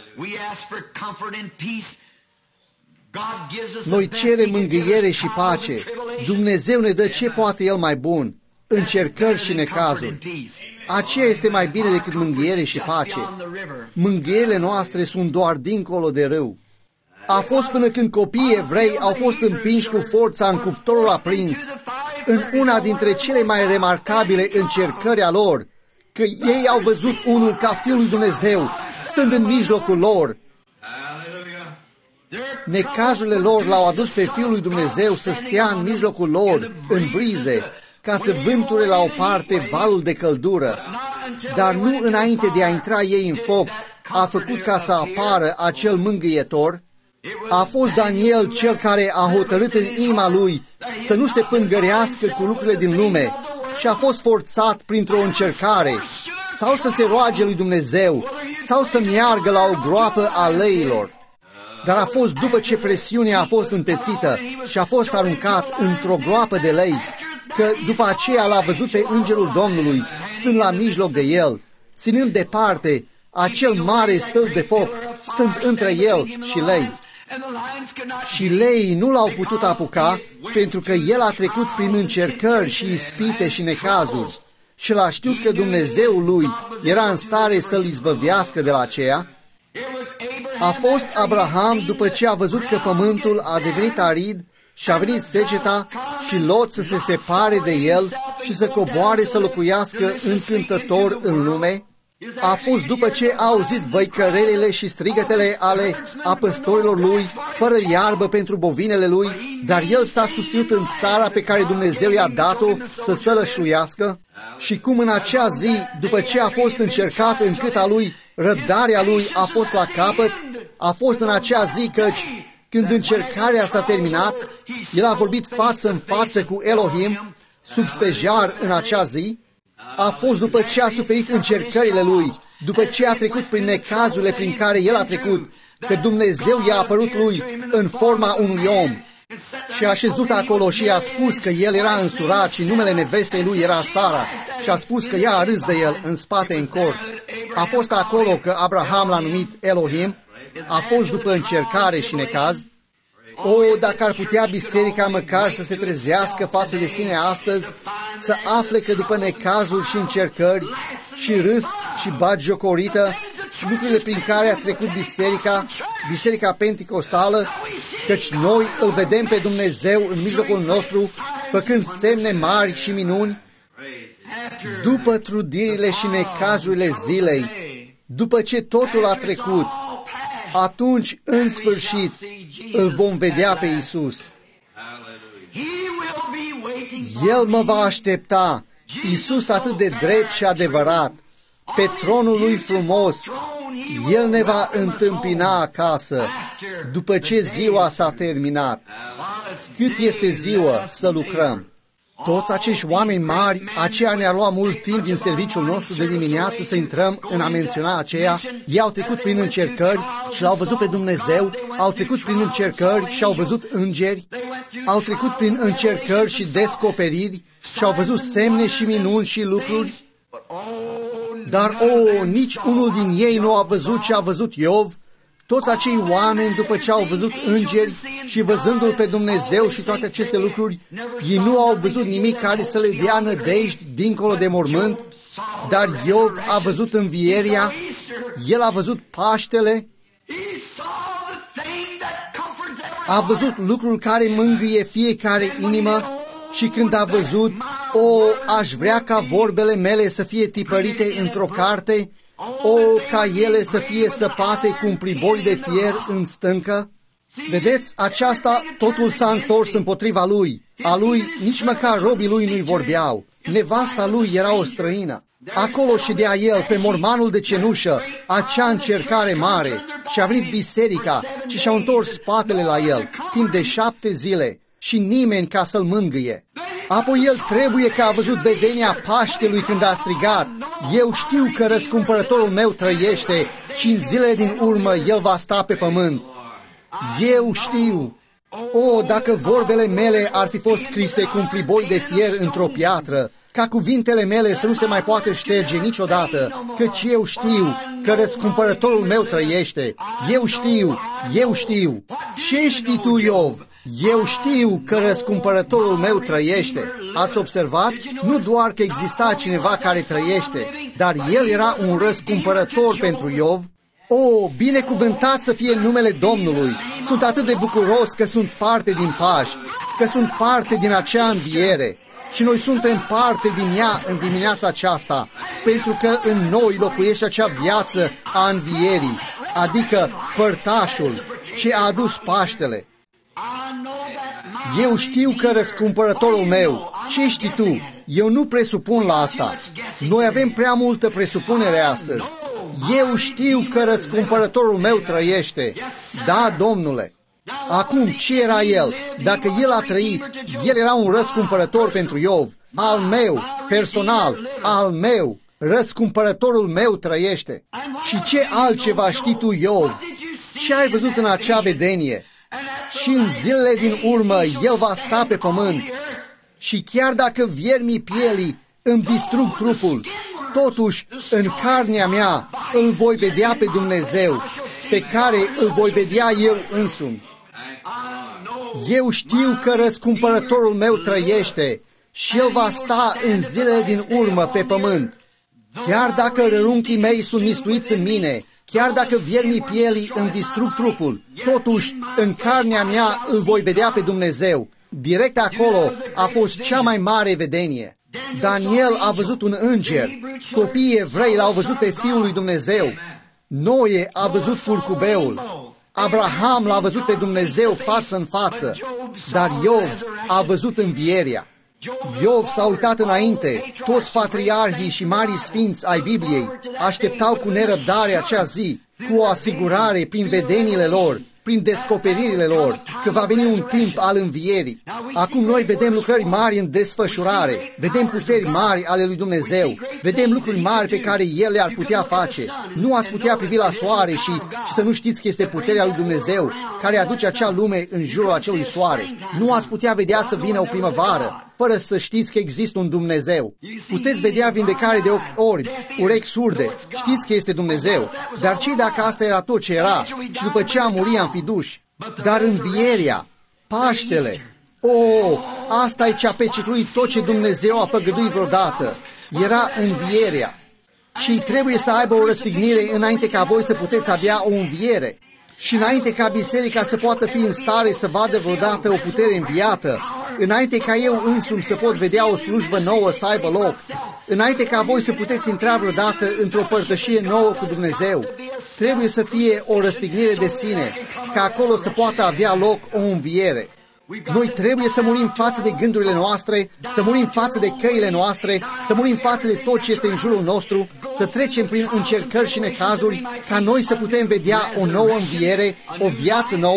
Noi cerem mângâiere și pace. Dumnezeu ne dă ce poate El mai bun, încercări și necazuri. Aceea este mai bine decât mângâiere și pace. Mângâierile noastre sunt doar dincolo de râu. A fost până când copiii evrei au fost împinși cu forța în cuptorul aprins, în una dintre cele mai remarcabile încercări a lor, că ei au văzut unul ca Fiul lui Dumnezeu, stând în mijlocul lor. Necazurile lor l-au adus pe Fiul lui Dumnezeu să stea în mijlocul lor, în brize, ca să vânture la o parte valul de căldură, dar nu înainte de a intra ei în foc, a făcut ca să apară acel mângâietor. A fost Daniel cel care a hotărât în inima lui să nu se pângărească cu lucrurile din lume și a fost forțat printr-o încercare sau să se roage lui Dumnezeu sau să meargă la o groapă a leilor. Dar a fost după ce presiunea a fost întețită și a fost aruncat într-o groapă de lei, că după aceea l-a văzut pe îngerul Domnului, stând la mijloc de el, ținând departe acel mare stâlp de foc, stând între el și lei. Și leii nu l-au putut apuca, pentru că el a trecut prin încercări și ispite și necazuri. Și l-a știut că Dumnezeul lui era în stare să-l izbăvească de la aceea. A fost Abraham după ce a văzut că pământul a devenit arid și a venit seceta și Lot să se separe de el și să coboare să locuiască încântător în lume. A fost după ce a auzit văicărelele și strigătele ale apăstorilor lui, fără iarbă pentru bovinele lui, dar el s-a susținut în țara pe care Dumnezeu i-a dat-o să sălășluiască. Și cum în acea zi, după ce a fost încercat în câta lui, răbdarea lui a fost la capăt, a fost în acea zi căci, când încercarea s-a terminat, el a vorbit față în față cu Elohim, sub stejar în acea zi. A fost după ce a suferit încercările lui, după ce a trecut prin necazurile prin care el a trecut, că Dumnezeu i-a apărut lui în forma unui om și a șezut acolo și i-a spus că el era însurat și numele nevestei lui era Sara și a spus că ea a râs de el în spate în cort. A fost acolo că Abraham l-a numit Elohim, a fost după încercare și necaz. O, dacă ar putea biserica măcar să se trezească față de sine astăzi, să afle că după necazuri și încercări și râs și batjocorită, lucrurile prin care a trecut biserica penticostală, căci noi îl vedem pe Dumnezeu în mijlocul nostru, făcând semne mari și minuni, după trudirile și necazurile zilei, după ce totul a trecut, atunci, în sfârșit, îl vom vedea pe Iisus. El mă va aștepta, Iisus atât de drept și adevărat, pe tronul lui frumos. El ne va întâmpina acasă, după ce ziua s-a terminat. Cât este ziua să lucrăm? Toți acești oameni mari, aceia ne-a luat mult timp din serviciul nostru de dimineață să intrăm în a menționa aceea. Ei au trecut prin încercări și l-au văzut pe Dumnezeu, au trecut prin încercări și au văzut îngeri, au trecut prin încercări și descoperiri și au văzut semne și minuni și lucruri. Dar, nici unul din ei nu a văzut ce a văzut Iov. Toți acei oameni, după ce au văzut îngeri și văzându-L pe Dumnezeu și toate aceste lucruri, ei nu au văzut nimic care să le dea nădejdi dincolo de mormânt, dar Iov a văzut învieria, el a văzut Paștele, a văzut lucrul care mângâie fiecare inimă și când a văzut, aș vrea ca vorbele mele să fie tipărite într-o carte, ca ele să fie săpate cu un priboi de fier în stâncă. Vedeți, aceasta totul s-a întors împotriva lui. A lui nici măcar robii lui nu-i vorbeau. Nevasta lui era o străină. Acolo ședea el pe mormanul de cenușă, acea încercare mare, și a venit biserica și și-au întors spatele la el timp de 7 zile și nimeni ca să-l mângâie. Apoi el trebuie că a văzut vedenia Paștelui când a strigat: eu știu că răscumpărătorul meu trăiește și în zilele din urmă el va sta pe pământ. Eu știu. Dacă vorbele mele ar fi fost scrise cu un priboi de fier într-o piatră, ca cuvintele mele să nu se mai poată șterge niciodată, căci eu știu că răscumpărătorul meu trăiește. Eu știu. Ce știi tu, Iov? Eu știu că răscumpărătorul meu trăiește. Ați observat? Nu doar că exista cineva care trăiește, dar el era un răscumpărător pentru Iov. Binecuvântat să fie numele Domnului! Sunt atât de bucuros că sunt parte din Paști, că sunt parte din acea înviere. Și noi suntem parte din ea în dimineața aceasta, pentru că în noi locuiește acea viață a învierii, adică părtașul ce a adus Paștele. Eu știu că răscumpărătorul meu. Ce știi tu? Eu nu presupun la asta. Noi avem prea multă presupunere astăzi. Eu știu că răscumpărătorul meu trăiește. Da, Domnule. Acum, ce era el? Dacă el a trăit, el era un răscumpărător pentru Iov. Al meu, personal, al meu. Răscumpărătorul meu trăiește. Și ce altceva știi tu, Iov? Ce ai văzut în acea vedenie? Și în zilele din urmă el va sta pe pământ. Și chiar dacă viermii pielii îmi distrug trupul, totuși în carnea mea îl voi vedea pe Dumnezeu, pe care îl voi vedea eu însumi. Eu știu că răscumpărătorul meu trăiește și el va sta în zilele din urmă pe pământ. Chiar dacă rărunchii mei sunt mistuiți în mine, chiar dacă viermii pielii îmi distrug trupul, totuși în carnea mea îl voi vedea pe Dumnezeu. Direct acolo a fost cea mai mare vedenie. Daniel a văzut un înger, copiii evrei l-au văzut pe Fiul lui Dumnezeu, Noe a văzut curcubeul, Abraham l-a văzut pe Dumnezeu față în față, dar Iov a văzut învierea. Iov s-a uitat înainte. Toți patriarhii și marii sfinți ai Bibliei așteptau cu nerăbdare acea zi, cu o asigurare prin vedeniile lor, prin descoperirile lor, că va veni un timp al învierii. Acum noi vedem lucrări mari în desfășurare, vedem puteri mari ale lui Dumnezeu, vedem lucruri mari pe care El le-ar putea face. Nu ați putea privi la soare și să nu știți că este puterea lui Dumnezeu care aduce acea lume în jurul acelui soare. Nu ați putea vedea să vină o primăvară fără să știți că există un Dumnezeu. Puteți vedea vindecare de ochi orbi, urechi surde, știți că este Dumnezeu. Dar ce dacă asta era tot ce era și după ce a murit am fi duși? Dar învierea, Paștele, asta e ce a pecetluit tot ce Dumnezeu a făgăduit vreodată. Era învierea. Și trebuie să aibă o răstignire înainte ca voi să puteți avea o înviere. Și înainte ca biserica să poată fi în stare să vadă vreodată o putere înviată, înainte ca eu însumi să pot vedea o slujbă nouă să aibă loc, înainte ca voi să puteți intra vreodată într-o părtășie nouă cu Dumnezeu, trebuie să fie o răstignire de sine, ca acolo să poată avea loc o înviere. Noi trebuie să murim față de gândurile noastre, să murim față de căile noastre, să murim față de tot ce este în jurul nostru, să trecem prin încercări și necazuri, ca noi să putem vedea o nouă înviere, o viață nouă,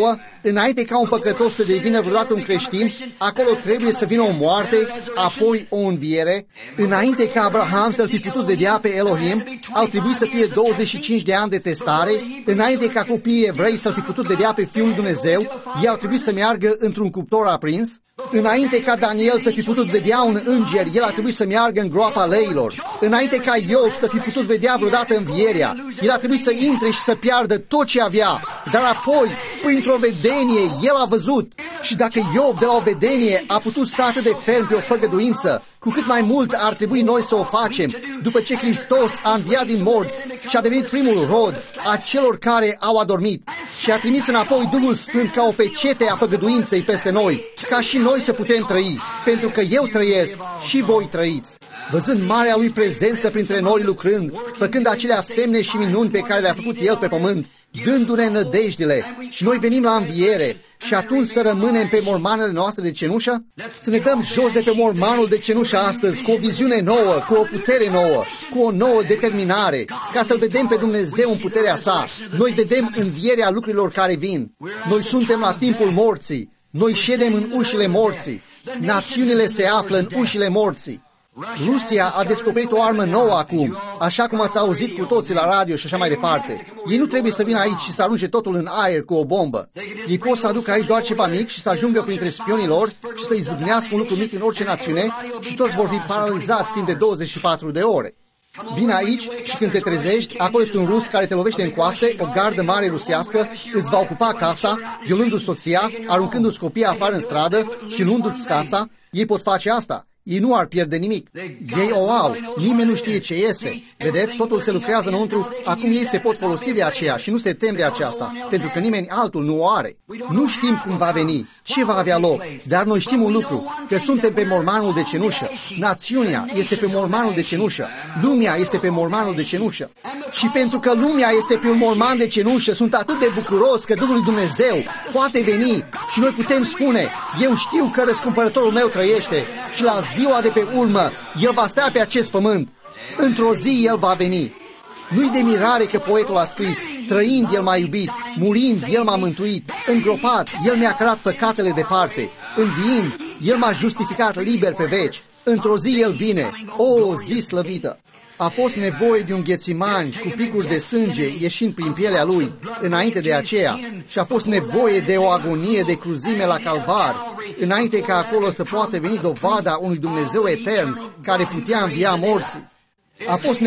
Înainte ca un păcătos să devină vreodată un creștin, acolo trebuie să vină o moarte, apoi o înviere. Înainte ca Abraham să-l fi putut vedea pe Elohim, au trebuit să fie 25 de ani de testare. Înainte ca copiii evrei să-l fi putut vedea pe Fiul lui Dumnezeu, ei au trebuit să meargă într-un cuptor aprins. Înainte ca Daniel să fi putut vedea un înger, el a trebuit să meargă în groapa leilor. Înainte ca Iov să fi putut vedea vreodată învierea, el a trebuit să intre și să piardă tot ce avea. Dar apoi, printr-o vedenie, el a văzut. Și dacă Iov de la o vedenie a putut sta atât de ferm pe o făgăduință, cu cât mai mult ar trebui noi să o facem, după ce Hristos a înviat din morți și a devenit primul rod a celor care au adormit și a trimis înapoi Duhul Sfânt ca o pecete a făgăduinței peste noi, ca și noi să putem trăi, pentru că eu trăiesc și voi trăiți. Văzând marea lui prezență printre noi lucrând, făcând acelea semne și minuni pe care le-a făcut El pe pământ, dându-ne nădejdile, și noi venim la înviere, și atunci să rămânem pe mormanele noastre de cenușă? Să ne dăm jos de pe mormanul de cenușă astăzi, cu o viziune nouă, cu o putere nouă, cu o nouă determinare, ca să-L vedem pe Dumnezeu în puterea sa. Noi vedem învierea lucrurilor care vin. Noi suntem la timpul morții. Noi ședem în ușile morții. Națiunile se află în ușile morții. Rusia a descoperit o armă nouă acum, așa cum ați auzit cu toții la radio și așa mai departe. Ei nu trebuie să vină aici și să arunce totul în aer cu o bombă. Ei pot să aducă aici doar ceva mic și să ajungă printre spionii lor și să izbucnească un lucru mic în orice națiune și toți vor fi paralizați timp de 24 de ore. Vin aici și când te trezești, acolo este un rus care te lovește în coaste, o gardă mare rusească, îți va ocupa casa, violându-ți soția, aruncându-ți copiii afară în stradă și luându-ți casa. Ei pot face asta. Ei nu ar pierde nimic. Ei o au. Nimeni nu știe ce este. Vedeți, totul se lucrează înăuntru. Acum ei se pot folosi de aceea și nu se tem de aceasta, pentru că nimeni altul nu o are. Nu știm cum va veni, ce va avea loc, dar noi știm un lucru, că suntem pe mormanul de cenușă. Națiunea este pe mormanul de cenușă. Lumea este pe mormanul de cenușă. Și pentru că lumea este pe un morman de cenușă, sunt atât de bucuros că Duhul lui Dumnezeu poate veni și noi putem spune: eu știu că răscumpărătorul meu trăiește și la ziua de pe urmă El va sta pe acest pământ. Într-o zi El va veni. Nu-i de mirare că poetul a scris: trăind El m-a iubit, murind El m-a mântuit, îngropat El mi-a cărat păcatele departe, înviind El m-a justificat liber pe veci. Într-o zi El vine, o zi slăvită. A fost nevoie de un Ghețimani cu picuri de sânge ieșind prin pielea lui înainte de aceea și a fost nevoie de o agonie de cruzime la Calvar înainte ca acolo să poată veni dovada unui Dumnezeu etern care putea învia morții. A fost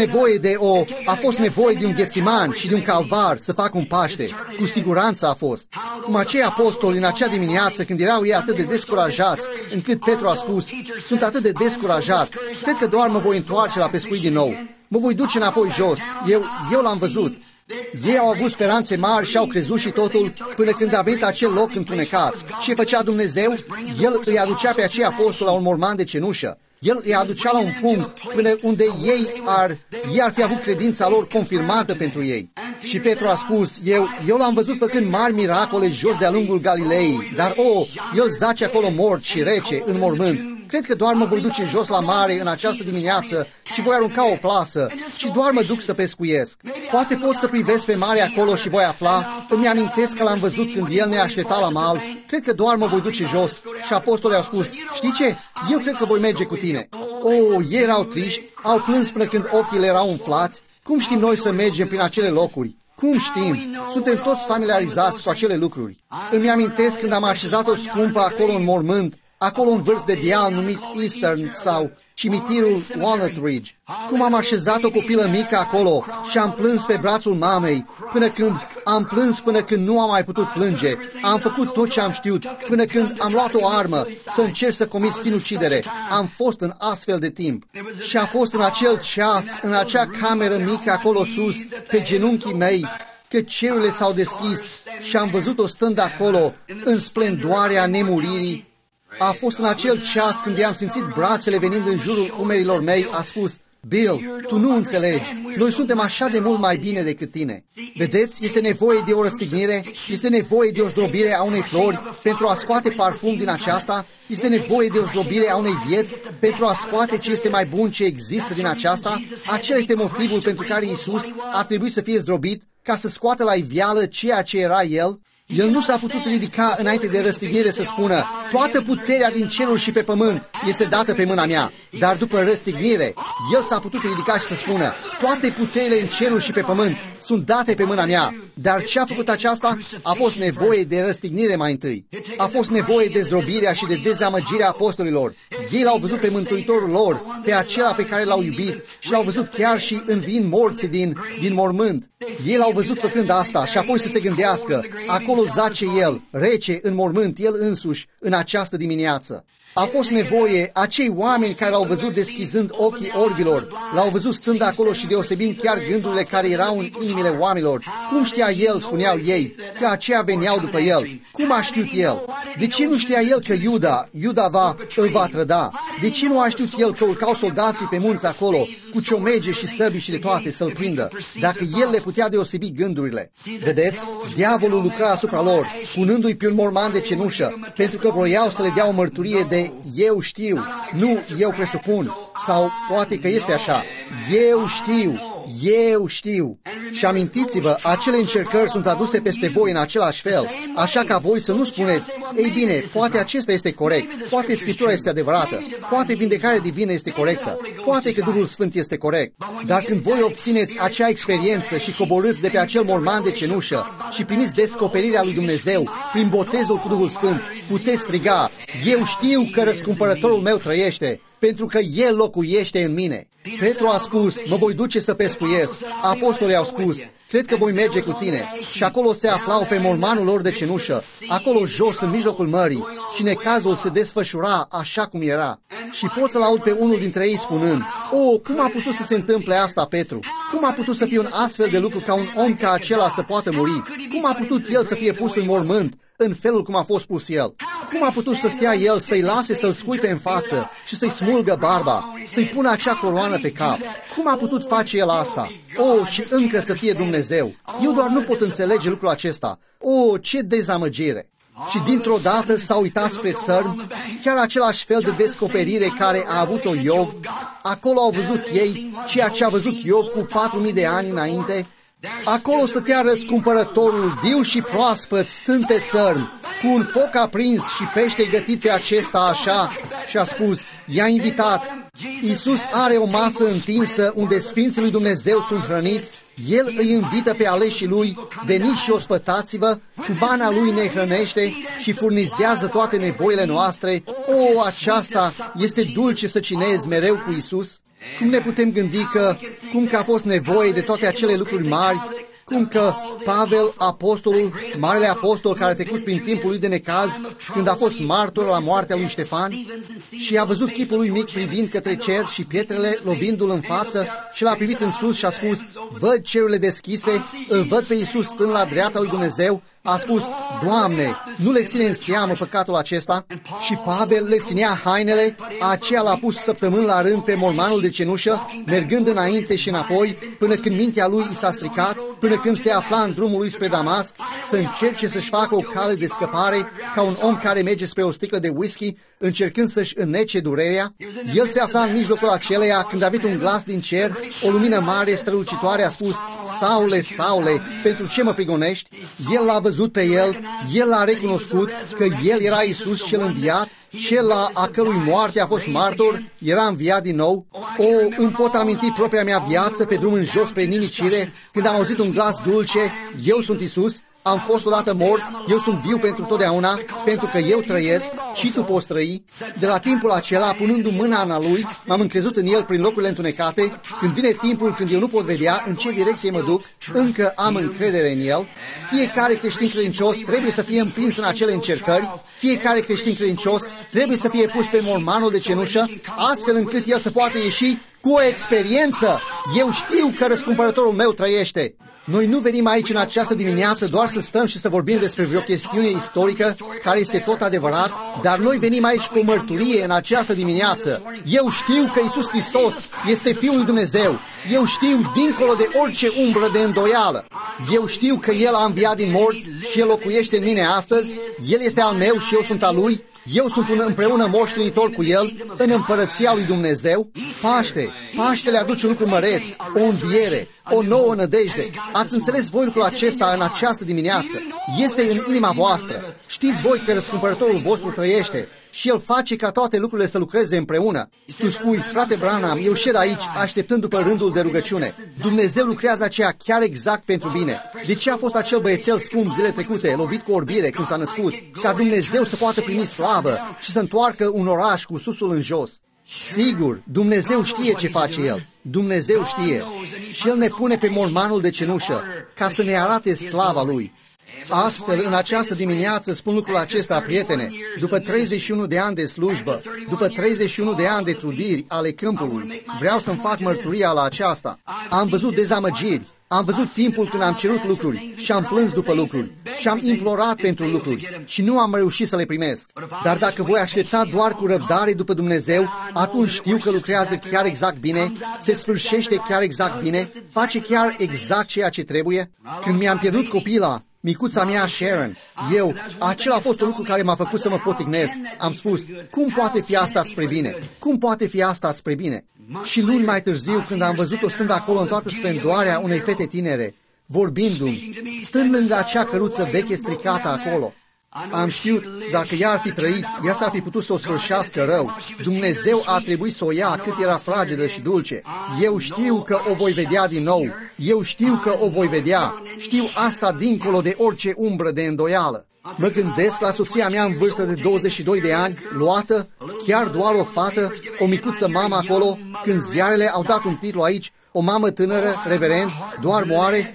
nevoie de un Ghețiman și de un Calvar să facă un Paște. Cu siguranță a fost. Cum acei apostoli în acea dimineață, când erau ei atât de descurajați, încât Petru a spus: sunt atât de descurajat, cred că doar mă voi întoarce la pescuit din nou. Mă voi duce înapoi jos. Eu l-am văzut. Ei au avut speranțe mari și au crezut și totul până când a venit acel loc întunecat. Ce făcea Dumnezeu? El îi aducea pe acei apostoli la un morman de cenușă. El îi aducea la un punct până unde ei ar fi avut credința lor confirmată pentru ei. Și Petru a spus: eu l-am văzut făcând mari miracole jos de-a lungul Galilei, dar el zace acolo mort și rece în mormânt. Cred că doar mă voi duce jos la mare în această dimineață și voi arunca o plasă și doar mă duc să pescuiesc. Poate pot să privesc pe mare acolo și voi afla. Îmi amintesc că l-am văzut când el ne aștepta la mal. Cred că doar mă voi duce jos. Și apostolii au spus: știi ce? Eu cred că voi merge cu tine. Ei erau triști, au plâns până când ochii le erau umflați. Cum știm noi să mergem prin acele locuri? Cum știm? Suntem toți familiarizați cu acele lucruri. Îmi amintesc când am așezat o scumpă acolo în mormânt, acolo în vârf de deal numit Eastern sau cimitirul Walnut Ridge. Cum am așezat o copilă mică acolo și am plâns pe brațul mamei până când nu am mai putut plânge. Am făcut tot ce am știut până când am luat o armă să încerc să comit sinucidere. Am fost în astfel de timp. Și a fost în acel ceas, în acea cameră mică acolo sus, pe genunchii mei, că cerurile s-au deschis și am văzut-o stând acolo în splendoarea nemuririi. A fost în acel ceas când i-am simțit brațele venind în jurul umerilor mei, a spus: Bill, tu nu înțelegi, noi suntem așa de mult mai bine decât tine. Vedeți, este nevoie de o răstignire, este nevoie de o zdrobire a unei flori pentru a scoate parfum din aceasta, este nevoie de o zdrobire a unei vieți pentru a scoate ce este mai bun ce există din aceasta. Acela este motivul pentru care Iisus a trebuit să fie zdrobit, ca să scoată la iveală ceea ce era El. El nu s-a putut ridica înainte de răstignire să spună: toată puterea din ceruri și pe pământ este dată pe mâna mea. Dar după răstignire, el s-a putut ridica și să spună: toate puterile în ceruri și pe pământ sunt date pe mâna mea. Dar ce a făcut aceasta? A fost nevoie de răstignire mai întâi. A fost nevoie de zdrobirea și de dezamăgirea apostolilor. Ei l-au văzut pe Mântuitorul lor, pe acela pe care l-au iubit, și l-au văzut chiar și înviind morții din mormânt. Ei l-au văzut făcând asta și apoi să se gândească: acolo zace el, rece în mormânt, el însuși, în această dimineață. A fost nevoie, acei oameni care l-au văzut deschizând ochii orbilor, l-au văzut stând acolo și deosebind chiar gândurile care erau în inimile oamenilor. Cum știa el, spuneau ei, că aceia veneau după el? Cum a știut el? De ce nu știa el că Iuda îl va trăda? De ce nu a știut el că urcau soldații pe munți acolo, cu ciomege și săbii și de toate, să-l prindă, dacă el le putea deosebi gândurile? Vedeți? Diavolul lucra asupra lor, punându-i pe un morman de cenușă, pentru că vroiau să le dea o mărturie de eu știu, nu eu presupun, sau poate că este așa, eu știu. Și amintiți-vă, acele încercări sunt aduse peste voi în același fel, așa ca voi să nu spuneți: ei bine, poate acesta este corect, poate Scriptura este adevărată, poate vindecarea divină este corectă, poate că Duhul Sfânt este corect. Dar când voi obțineți acea experiență și coborâți de pe acel morman de cenușă și primiți descoperirea lui Dumnezeu prin botezul cu Duhul Sfânt, puteți striga: eu știu că răscumpărătorul meu trăiește, pentru că El locuiește în mine. Petru a spus: mă voi duce să pescuiesc. Apostolii au spus: cred că voi merge cu tine. Și acolo se aflau pe mormanul lor de cenușă, acolo jos în mijlocul mării, și necazul se desfășura așa cum era. Și pot să-l aud pe unul dintre ei spunând: cum a putut să se întâmple asta, Petru? Cum a putut să fie un astfel de lucru ca un om ca acela să poată muri? Cum a putut el să fie pus în mormânt în felul cum a fost pus el? Cum a putut să stea el, să-i lase să-l scuipe în față și să-i smulgă barba, să-i pună acea coroană pe cap? Cum a putut face el asta? Și încă să fie Dumnezeu. Eu doar nu pot înțelege lucrul acesta. Ce dezamăgire! Și dintr-o dată s-a uitat spre țărm, chiar același fel de descoperire care a avut-o Iov. Acolo au văzut ei ceea ce a văzut Iov cu 4000 de ani înainte. Acolo stătea răscumpărătorul, viu și proaspăt, stând pe țărm, cu un foc aprins și pește gătit pe acesta așa, și a spus: i-a invitat. Iisus are o masă întinsă unde sfinții lui Dumnezeu sunt hrăniți. El îi invită pe aleșii lui: veniți și ospătați-vă, cu bana lui ne hrănește și furnizează toate nevoile noastre. Aceasta este dulce să cinezi mereu cu Iisus. Cum ne putem gândi că a fost nevoie de toate acele lucruri mari, cum că Pavel, apostolul, marele apostol care a trecut prin timpul lui de necaz, când a fost martor la moartea lui Ștefan și a văzut chipul lui mic privind către cer și pietrele lovindu-l în față, și l-a privit în sus și a spus: văd cerurile deschise, îl văd pe Iisus stând la dreapta lui Dumnezeu. A spus: Doamne, nu le ține în seamă păcatul acesta? Și Pavel le ținea hainele, aceea l-a pus săptămâni la rând pe mormanul de cenușă, mergând înainte și înapoi, până când mintea lui i s-a stricat, până când se afla în drumul lui spre Damasc, să încerce să-și facă o cale de scăpare, ca un om care merge spre o sticlă de whisky, încercând să-și înnece durerea. El se afla în mijlocul aceleia când a venit un glas din cer, o lumină mare, strălucitoare, a spus: Saule, Saule, pentru ce mă prigonești? El l-a văzut pe el, el l-a recunoscut că el era Iisus cel înviat, cel a cărui moarte a fost martor, era înviat din nou. Îmi pot aminti propria mea viață pe drum în jos pe nimicire, când am auzit un glas dulce: eu sunt Iisus, am fost odată mort, eu sunt viu pentru totdeauna, pentru că eu trăiesc și tu poți trăi. De la timpul acela, punându mâna în a lui, m-am încrezut în el prin locurile întunecate. Când vine timpul când eu nu pot vedea în ce direcție mă duc, încă am încredere în el. Fiecare creștin credincios trebuie să fie împins în acele încercări. Fiecare creștin credincios trebuie să fie pus pe mormanul de cenușă, astfel încât el să poată ieși cu o experiență. Eu știu că răscumpărătorul meu trăiește. Noi nu venim aici în această dimineață doar să stăm și să vorbim despre vreo chestiune istorică, care este tot adevărat, dar noi venim aici cu o mărturie în această dimineață. Eu știu că Iisus Hristos este Fiul lui Dumnezeu. Eu știu dincolo de orice umbră de îndoială. Eu știu că El a înviat din morți și El locuiește în mine astăzi. El este al meu și eu sunt al Lui. Eu sunt împreună moștenitor cu El în împărăția lui Dumnezeu. Paște, Paștele aduce un lucru măreț, o înviere, o nouă nădejde. Ați înțeles voi lucrul acesta în această dimineață? Este în inima voastră. Știți voi că răscumpărătorul vostru trăiește și El face ca toate lucrurile să lucreze împreună. Tu spui, frate Branham, eu șed aici așteptând după rândul de rugăciune. Dumnezeu lucrează aceea chiar exact pentru bine. De ce a fost acel băiețel scump zile trecute, lovit cu orbire când s-a născut? Ca Dumnezeu să poată primi slavă și să întoarcă un oraș cu susul în jos. Sigur, Dumnezeu știe ce face El. Dumnezeu știe. Și El ne pune pe mormanul de cenușă ca să ne arate slava Lui. Astfel, în această dimineață spun lucrul acesta, prietene, după 31 de ani de slujbă, după 31 de ani de trudiri ale câmpului, vreau să-mi fac mărturia la aceasta. Am văzut dezamăgiri, am văzut timpul când am cerut lucruri și am plâns după lucruri și am implorat pentru lucruri și nu am reușit să le primesc. Dar dacă voi aștepta doar cu răbdare după Dumnezeu, atunci știu că lucrează chiar exact bine, se sfârșește chiar exact bine, face chiar exact ceea ce trebuie. Când mi-am pierdut copila, micuța mea Sharon, acela a fost un lucru care m-a făcut să mă potignesc. Am spus, cum poate fi asta spre bine? Cum poate fi asta spre bine? Și luni mai târziu, când am văzut-o stând acolo în toată splendoarea unei fete tinere, vorbindu-mi, stând lângă acea căruță veche stricată acolo, am știut, dacă ea ar fi trăit, ea s-ar fi putut să o sfârșească rău. Dumnezeu a trebuit să o ia cât era fragedă și dulce. Eu știu că o voi vedea din nou. Eu știu că o voi vedea. Știu asta dincolo de orice umbră de îndoială. Mă gândesc la soția mea în vârstă de 22 de ani, luată, chiar doar o fată, o micuță mamă acolo, când ziarele au dat un titlu aici, o mamă tânără, reverend, doar moare.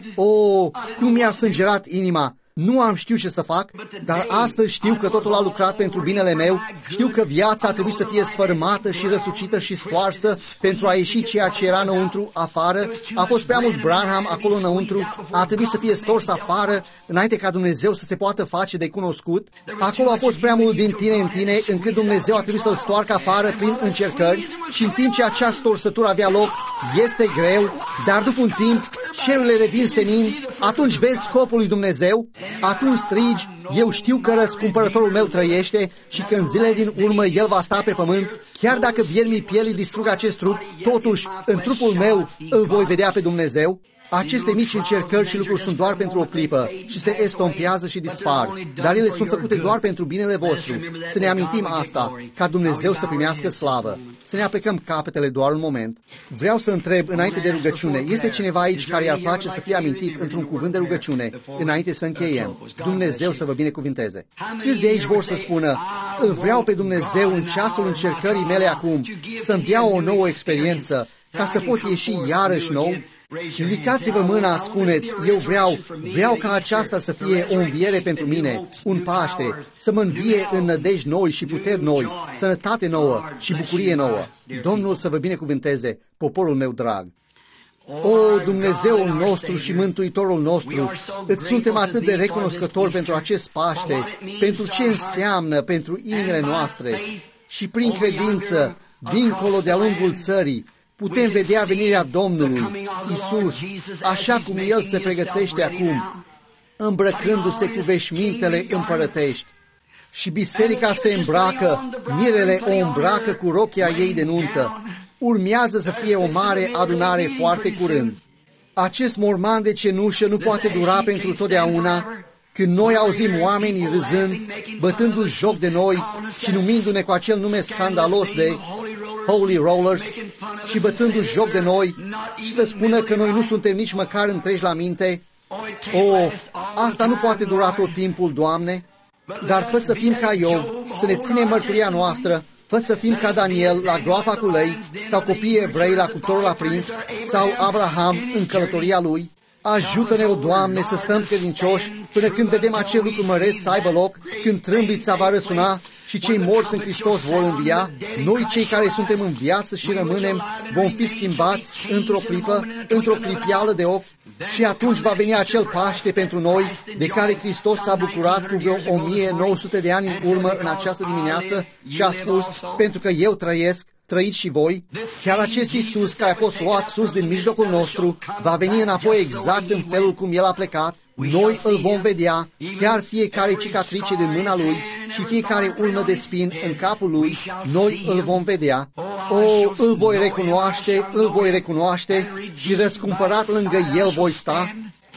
Cum mi-a sângerat inima! Nu am știut ce să fac, dar astăzi știu că totul a lucrat pentru binele meu, știu că viața a trebuit să fie sfărâmată și răsucită și stoarsă pentru a ieși ceea ce era înăuntru, afară. A fost prea mult Branham acolo înăuntru, a trebuit să fie stors afară, înainte ca Dumnezeu să se poată face de cunoscut. Acolo a fost prea mult din tine în tine, încât Dumnezeu a trebuit să-l stoarcă afară prin încercări și în timp ce acea storsătură avea loc, este greu, dar după un timp, cerurile revin senin, atunci vezi scopul lui Dumnezeu, atunci strigi, eu știu că răscumpărătorul meu trăiește și că în zilele din urmă El va sta pe pământ, chiar dacă viermii pielii distrug acest trup, totuși, în trupul meu îl voi vedea pe Dumnezeu. Aceste mici încercări și lucruri sunt doar pentru o clipă și se estompează și dispar, dar ele sunt făcute doar pentru binele vostru. Să ne amintim asta, ca Dumnezeu să primească slavă. Să ne aplecăm capetele doar un moment. Vreau să întreb, înainte de rugăciune, este cineva aici care i-ar place să fie amintit într-un cuvânt de rugăciune, înainte să încheiem? Dumnezeu să vă binecuvinteze. Câți de aici vor să spună, îl vreau pe Dumnezeu în ceasul încercării mele acum, să-mi dea o nouă experiență, ca să pot ieși iarăși nou? Ridicați-vă mâna, spuneți, eu vreau ca aceasta să fie o înviere pentru mine, un Paște, să mă învie în nădejdi noi și puteri noi, sănătate nouă și bucurie nouă. Domnul să vă binecuvânteze, poporul meu drag. O, Dumnezeul nostru și Mântuitorul nostru, îți suntem atât de recunoscători pentru acest Paște, pentru ce înseamnă pentru inimile noastre și prin credință, dincolo de-a lungul țării, putem vedea venirea Domnului Iisus, așa cum El se pregătește acum, îmbrăcându-se cu veșmintele împărătești. Și biserica se îmbracă, mirele o îmbracă cu rochia ei de nuntă. Urmează să fie o mare adunare foarte curând. Acest morman de cenușă nu poate dura pentru totdeauna, când noi auzim oamenii râzând, bătându-și joc de noi și numindu-ne cu acel nume scandalos de Holy Rollers și bătându-și joc de noi și să spună că noi nu suntem nici măcar întreși la minte. Asta nu poate dura tot timpul, Doamne, dar fă să fim ca Iov, să ne ținem mărturia noastră, fă să fim ca Daniel la groapa cu lei, sau copiii evrei la cuptorul aprins, sau Abraham în călătoria lui. Ajută-ne, o Doamne, să stăm credincioși până când vedem acel lucru măreț să aibă loc, când trâmbița va răsuna și cei morți în Hristos vor învia. Noi, cei care suntem în viață și rămânem, vom fi schimbați într-o clipă, într-o clipială de ochi, și atunci va veni acel Paște pentru noi, de care Hristos s-a bucurat cu vreo 1900 de ani în urmă în această dimineață și a spus, pentru că eu trăiesc, trăiți și voi. Chiar acest Iisus care a fost luat sus din mijlocul nostru va veni înapoi exact în felul cum El a plecat Noi îl vom vedea, chiar fiecare cicatrice din mâna lui și fiecare urmă de spin în capul lui, noi îl vom vedea. Îl voi recunoaște și răscumpărat lângă el voi sta.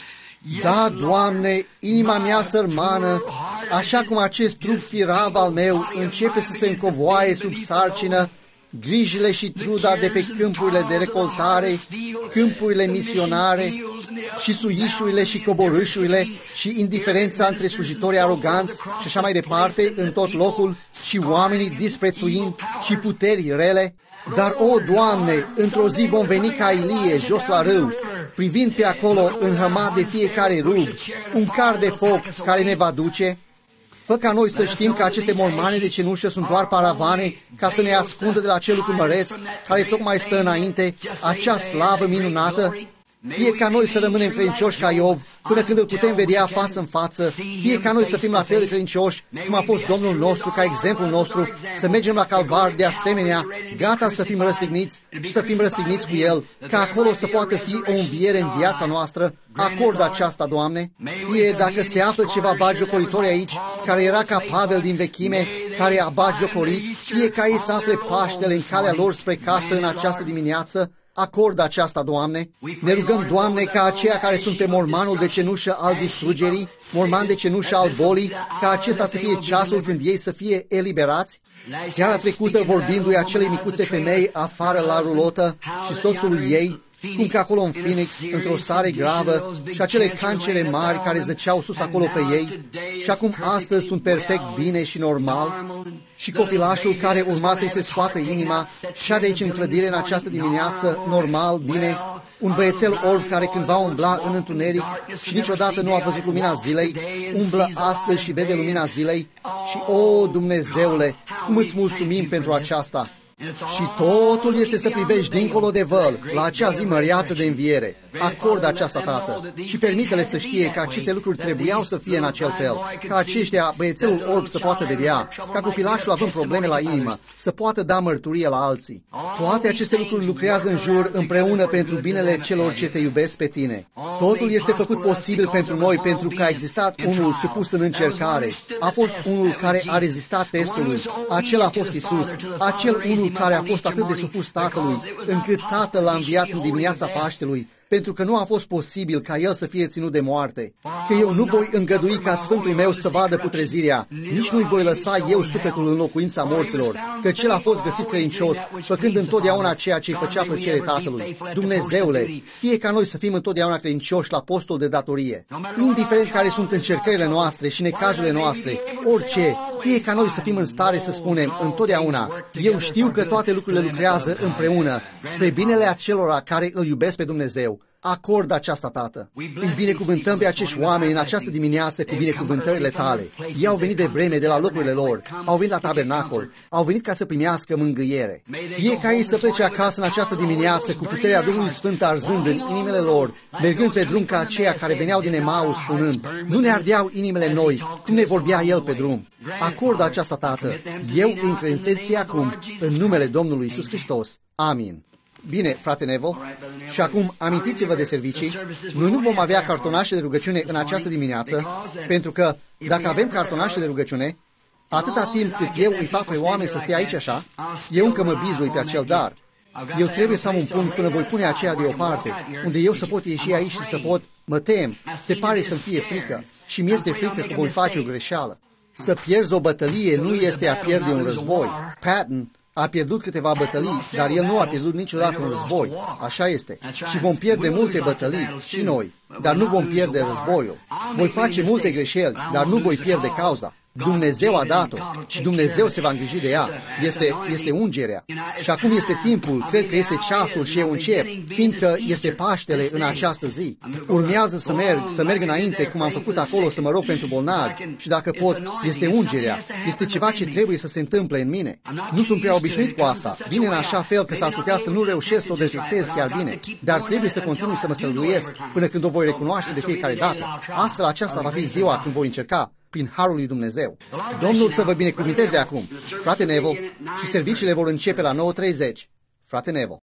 Da, Doamne, inima mea sărmană, așa cum acest trup firav al meu începe să se încovoaie sub sarcină, grijile și truda de pe câmpurile de recoltare, câmpurile misionare și suișurile și coborâșurile și indiferența între slujitorii aroganți și așa mai departe în tot locul și oamenii disprețuind și puteri rele. Dar, Doamne, într-o zi vom veni ca Ilie jos la râu, privind pe acolo înhămat de fiecare rug, un car de foc care ne va duce. Fă ca noi să știm că aceste mormane de cenușă sunt doar paravane ca să ne ascundă de la cel lucru măreț care tocmai stă înainte, acea slavă minunată. Fie ca noi să rămânem credincioși ca Iov până când îl putem vedea față în față, fie ca noi să fim la fel de credincioși cum a fost Domnul nostru, ca exemplul nostru, să mergem la Calvar de asemenea, gata să fim răstigniți și să fim răstigniți cu El, ca acolo să poată fi o înviere în viața noastră. Acordă aceasta, Doamne. Fie dacă se află ceva batjocoritori aici, care era ca Pavel din vechime, care a batjocorit, fie ca ei să afle Paștele în calea lor spre casă în această dimineață, acordă aceasta, Doamne. Ne rugăm, Doamne, ca aceia care sunt pe mormanul de cenușă al distrugerii, morman de cenușă al bolii, ca acesta să fie ceasul când ei să fie eliberați. Seara trecută, vorbindu-i acelei micuțe femei afară la rulotă și soțului ei, cum că acolo în Phoenix, într-o stare gravă, și acele cancere mari care zăceau sus acolo pe ei, și acum astăzi sunt perfect bine și normal, și copilașul care urma să-i se scoată inima, și de aici în clădire în această dimineață, normal, bine, un băiețel orb care cândva umbla în întuneric și niciodată nu a văzut lumina zilei, umblă astăzi și vede lumina zilei și, Dumnezeule, cum îți mulțumim pentru aceasta! Și totul este să privești dincolo de văl, la acea zi măreață de înviere. Acordă aceasta, Tată, și permite-le să știe că aceste lucruri trebuiau să fie în acel fel, ca aceștia, băiețelul orb, să poată vedea, ca copilașul având probleme la inimă, să poată da mărturie la alții. Toate aceste lucruri lucrează în jur împreună pentru binele celor ce te iubesc pe tine. Totul este făcut posibil pentru noi, pentru că a existat unul supus în încercare. A fost unul care a rezistat testului. Acela a fost Isus, acel unul care a fost atât de supus Tatălui, încât Tatăl l-a înviat în dimineața Paștelui, pentru că nu a fost posibil ca el să fie ținut de moarte. Că eu nu voi îngădui ca Sfântul meu să vadă putrezirea, nici nu-i voi lăsa eu sufletul în locuința morților, că cel a fost găsit credincios, făcând întotdeauna ceea ce-i făcea plăcere Tatălui. Dumnezeule, fie ca noi să fim întotdeauna credincioși la postul de datorie. Indiferent care sunt încercările noastre și necazurile noastre, orice, fie ca noi să fim în stare să spunem întotdeauna, eu știu că toate lucrurile lucrează împreună spre binele acelora care îl iubesc pe Dumnezeu. Acordă aceasta, Tată. Îi binecuvântăm pe acești oameni în această dimineață cu binecuvântările Tale. Ei au venit de vreme de la locurile lor, au venit la tabernacol, au venit ca să primească mângâiere. Fie ca ei să plece acasă în această dimineață cu puterea Duhului Sfânt arzând în inimile lor, mergând pe drum ca aceia care veneau din Emaus spunând, nu ne ardeau inimile noi, cum ne vorbea El pe drum. Acordă aceasta, Tată. Eu îi încredințez ție acum, în numele Domnului Iisus Hristos. Amin. Bine, frate Neville, și acum amintiți-vă de servicii. Noi nu vom avea cartonașe de rugăciune în această dimineață, pentru că dacă avem cartonașe de rugăciune, atâta timp cât eu îi fac pe oameni să stea aici așa, eu încă mă bizui pe acel dar. Eu trebuie să am un punct până voi pune aceea deoparte, unde eu să pot ieși aici și să pot, mă tem, se pare să-mi fie frică și mi-este frică că voi face o greșeală. Să pierzi o bătălie nu este a pierde un război. Patton a pierdut câteva bătălii, dar el nu a pierdut niciodată un război. Așa este. Și vom pierde multe bătălii, și noi, dar nu vom pierde războiul. Voi face multe greșeli, dar nu voi pierde cauza. Dumnezeu a dat-o și Dumnezeu se va îngriji de ea. Este ungerea. Și acum este timpul, cred că este ceasul și eu încep, fiindcă este Paștele în această zi. Urmează să merg înainte, cum am făcut acolo, să mă rog pentru bolnavi și dacă pot, este ungerea. Este ceva ce trebuie să se întâmple în mine. Nu sunt prea obișnuit cu asta. Vine în așa fel că s-ar putea să nu reușesc să o detectez chiar bine, dar trebuie să continui să mă străduiesc până când o voi recunoaște de fiecare dată. Astfel aceasta va fi ziua când voi încerca, prin harul lui Dumnezeu. Domnul să vă binecuvinteze acum, frate Neville, și serviciile vor începe la 9:30. Frate Neville.